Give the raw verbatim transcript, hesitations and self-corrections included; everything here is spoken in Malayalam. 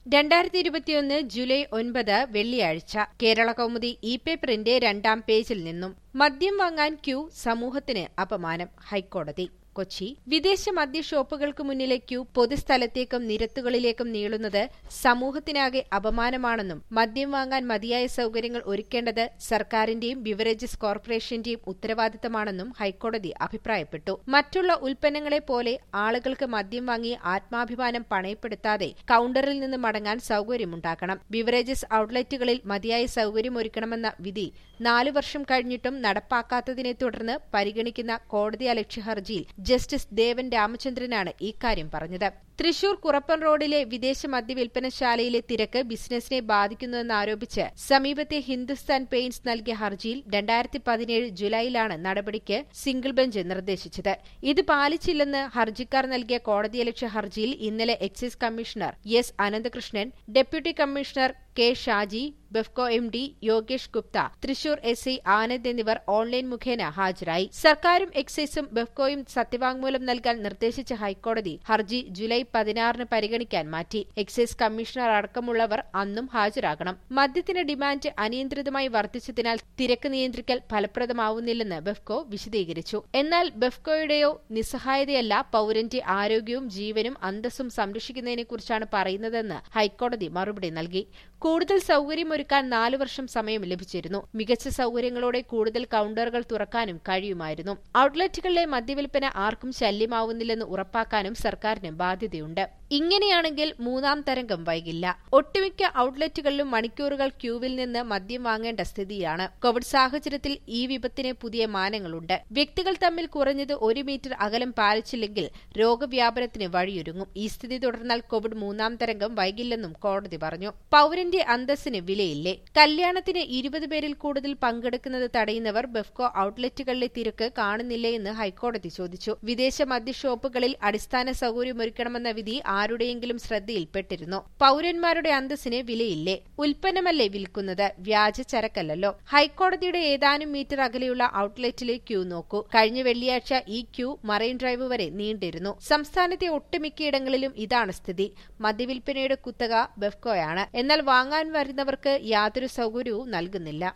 രണ്ടായിരത്തി ഇരുപത്തിയൊന്ന് ജൂലൈ ഒൻപത് വെള്ളിയാഴ്ച കേരള കൗമുദി ഇ പേപ്പറിന്റെ രണ്ടാം പേജിൽ നിന്നും മദ്യം വാങ്ങാൻ ക്യൂ സമൂഹത്തിന് അപമാനം ഹൈക്കോടതി കൊച്ചി വിദേശ മദ്യ ഷോപ്പുകൾക്ക് മുന്നിലെ ക്യൂ പൊതുസ്ഥലത്തേക്കും നിരത്തുകളിലേക്കും നീളുന്നത് സമൂഹത്തിനാകെ അപമാനമാണെന്നും മദ്യം വാങ്ങാൻ മതിയായ സൌകര്യങ്ങൾ ഒരുക്കേണ്ടത് സർക്കാരിന്റെയും ബിവറേജസ് കോർപ്പറേഷന്റെയും ഉത്തരവാദിത്തമാണെന്നും ഹൈക്കോടതി അഭിപ്രായപ്പെട്ടു. മറ്റുള്ള ഉൽപ്പന്നങ്ങളെ പോലെ ആളുകൾക്ക് മദ്യം വാങ്ങി ആത്മാഭിമാനം പണയപ്പെടുത്താതെ കൌണ്ടറിൽ നിന്ന് മടങ്ങാൻ സൌകര്യമുണ്ടാക്കണം. ബിവറേജസ് ഔട്ട്ലെറ്റുകളിൽ മതിയായ സൌകര്യമൊരുക്കണമെന്ന വിധി നാലു വർഷം കഴിഞ്ഞിട്ടും നടപ്പാക്കാത്തതിനെ തുടർന്ന് പരിഗണിക്കുന്ന കോടതിയലക്ഷ്യ ഹർജിയിൽ ജസ്റ്റിസ് ദേവൻ രാമചന്ദ്രനാണ് ഇക്കാര്യം പറഞ്ഞത്. തൃശൂർ കുറപ്പൻ റോഡിലെ വിദേശ മദ്യവിൽപ്പനശാലയിലെ തിരക്ക് ബിസിനസിനെ ബാധിക്കുന്നുവെന്നാരോപിച്ച് സമീപത്തെ ഹിന്ദുസ്ഥാൻ പെയിന്റ്സ് നൽകിയ ഹർജിയിൽ രണ്ടായിരത്തി പതിനേഴ് ജൂലൈയിലാണ് നടപടിക്ക് സിംഗിൾ ബെഞ്ച് നിർദ്ദേശിച്ചത്. ഇത് പാലിച്ചില്ലെന്ന് ഹർജിക്കാർ നൽകിയ കോടതിയലക്ഷ്യ ഹർജിയിൽ ഇന്നലെ excise commissioner S Ananthakrishnan, deputy commissioner K Shaji, Bevco M D Yogesh Gupta, Thrissur S I Anand എന്നിവർ ഓൺലൈൻ മുഖേന ഹാജരായി. സർക്കാരും എക്സൈസും ബെഫ്കോയും സത്യവാങ്മൂലം നൽകാൻ നിർദ്ദേശിച്ച ഹൈക്കോടതി ഹർജി ജൂലൈ പതിനാറിന് പരിഗണിക്കാൻ മാറ്റി. എക്സൈസ് കമ്മീഷണർ അടക്കമുള്ളവർ അന്നും ഹാജരാകണം. മദ്യത്തിന് ഡിമാൻഡ് അനിയന്ത്രിതമായി വർദ്ധിച്ചതിനാൽ തിരക്ക് നിയന്ത്രിക്കൽ ഫലപ്രദമാവുന്നില്ലെന്ന് ബെഫ്കോ വിശദീകരിച്ചു. എന്നാൽ ബെഫ്കോയുടെയോ നിസ്സഹായതയല്ല പൌരന്റെ ആരോഗ്യവും ജീവനും അന്തസ്സും സംരക്ഷിക്കുന്നതിനെക്കുറിച്ചാണ് പറയുന്നതെന്ന് ഹൈക്കോടതി മറുപടി നൽകി. കൂടുതൽ സൌകര്യമൊരുക്കാൻ നാലു വർഷം സമയം ലഭിച്ചിരുന്നു. മികച്ച സൌകര്യങ്ങളോടെ കൂടുതൽ കൌണ്ടറുകൾ തുറക്കാനും കഴിയുമായിരുന്നു. ഔട്ട്ലെറ്റുകളിലെ മദ്യവിൽപ്പന ആർക്കും ശല്യമാവുന്നില്ലെന്ന് ഉറപ്പാക്കാനും സർക്കാരിന് ബാധ്യതയുണ്ട്. ഇങ്ങനെയാണെങ്കിൽ മൂന്നാം തരംഗം വൈകില്ല. ഒട്ടുമിക്ക ഔട്ട്ലെറ്റുകളിലും മണിക്കൂറുകൾ ക്യൂവിൽ നിന്ന് മദ്യം വാങ്ങേണ്ട സ്ഥിതിയാണ്. കോവിഡ് സാഹചര്യത്തിൽ ഈ വിപത്തിന് പുതിയ മാനങ്ങളുണ്ട്. വ്യക്തികൾ തമ്മിൽ കുറഞ്ഞത് ഒരു മീറ്റർ അകലം പാലിച്ചില്ലെങ്കിൽ രോഗവ്യാപനത്തിന് വഴിയൊരുങ്ങും. ഈ സ്ഥിതി തുടർന്നാൽ കോവിഡ് മൂന്നാം തരംഗം വൈകില്ലെന്നും കോടതി പറഞ്ഞു. പൌരന്റെ അന്തസ്സിന് വിലയില്ലേ? കല്യാണത്തിന് ഇരുപത് പേരിൽ കൂടുതൽ പങ്കെടുക്കുന്നത് തടയുന്നവർ ബെഫ്കോ ഔട്ട്ലെറ്റുകളിലെ തിരക്ക് കാണുന്നില്ലേ എന്ന് ഹൈക്കോടതി ചോദിച്ചു. വിദേശ മദ്യ ഷോപ്പുകളിൽ അടിസ്ഥാന സൌകര്യമൊരുക്കണമെന്ന വിധി ആരുടെയെങ്കിലും ശ്രദ്ധയിൽപ്പെട്ടിരുന്നോ? പൌരന്മാരുടെ അന്തസ്സിന് വിലയില്ലേ? ഉൽപ്പന്നമല്ലേ വിൽക്കുന്നത്, വ്യാജ ചരക്കല്ലല്ലോ. ഹൈക്കോടതിയുടെ ഏതാനും മീറ്റർ അകലെയുള്ള ഔട്ട്ലെറ്റിലെ ക്യൂ നോക്കൂ. കഴിഞ്ഞ വെള്ളിയാഴ്ച ഈ ക്യൂ മറൈൻ ഡ്രൈവ് വരെ നീണ്ടിരുന്നു. സംസ്ഥാനത്തെ ഒട്ടുമിക്കയിടങ്ങളിലും ഇതാണ് സ്ഥിതി. മദ്യവിൽപ്പനയുടെ കുത്തക ബെഫ്കോയാണ്. എന്നാൽ വാങ്ങാൻ വരുന്നവർക്ക് യാതൊരു സൌകര്യവും നൽകുന്നില്ല.